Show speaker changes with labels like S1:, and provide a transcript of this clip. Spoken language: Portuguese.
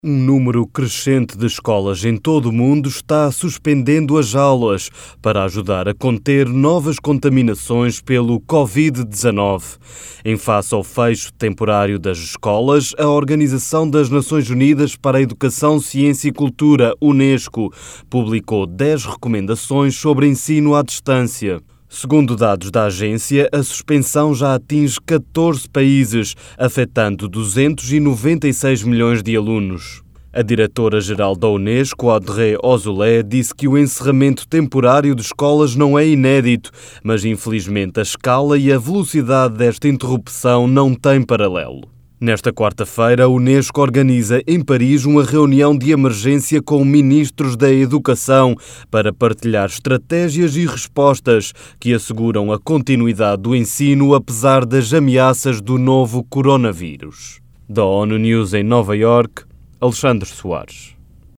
S1: Um número crescente de escolas em todo o mundo está suspendendo as aulas para ajudar a conter novas contaminações pelo Covid-19. Em face ao fecho temporário das escolas, a Organização das Nações Unidas para a Educação, Ciência e Cultura, UNESCO, publicou 10 recomendações sobre ensino à distância. Segundo dados da agência, a suspensão já atinge 14 países, afetando 296 milhões de alunos. A diretora-geral da UNESCO, Audrey Azoulay, disse que o encerramento temporário de escolas não é inédito, mas infelizmente a escala e a velocidade desta interrupção não têm paralelo. Nesta quarta-feira, a UNESCO organiza em Paris uma reunião de emergência com ministros da Educação para partilhar estratégias e respostas que asseguram a continuidade do ensino apesar das ameaças do novo coronavírus. Da ONU News em Nova Iorque, Alexandre Soares.